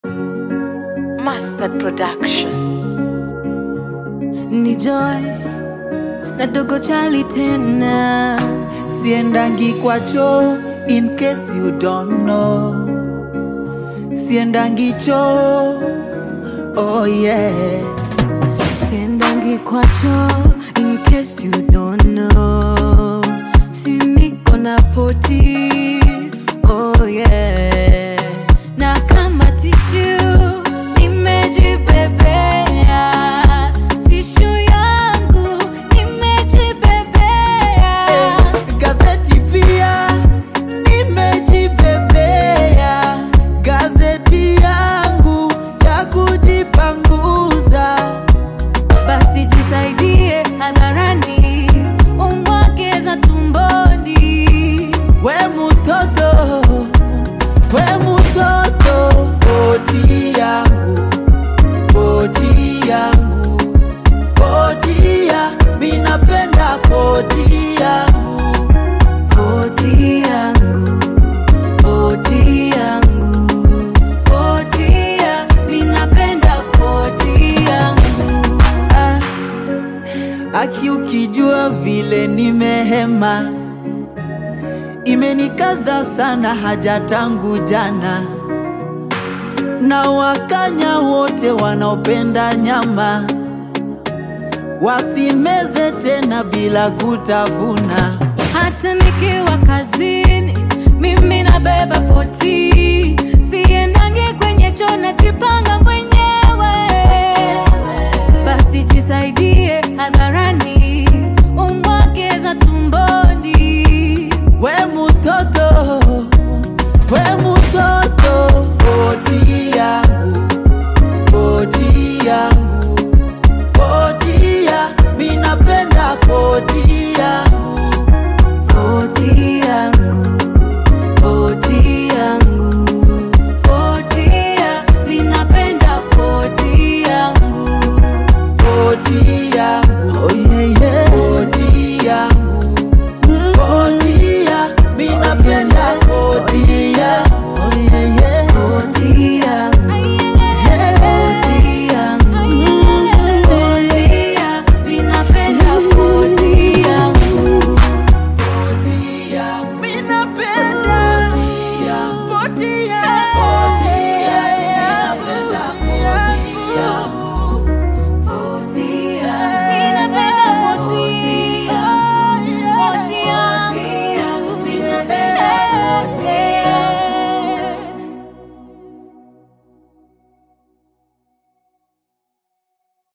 Mustard Production. Ni Joy na Dogo Charlie tena. Siendangi kwa choo, in case you don't know. Siendangi choo, oh yeah. Siendangi kwa choo, in case you don't know. Si niko na poti, oh yeah. Na kama tissue nimejibebea, tissue yangu nimejibebea. Gazeti pia nimejibebea, gazeti yangu ya kujipanguza. Basi jisaidie hadharani, umwage za tumboni. We mtoto, poti yangu, poti yangu, poti ya, minapenda poti yangu. Poti yangu, poti yangu, poti ya, minapenda poti yangu. Aki ukijua vile nimehema, imenikaza sana haja tangu jana. Na wakanya wote wanaopenda nyama, wasimeze tena bila kutafuna. Hata nikiwa kazini, mimi nabeba poti.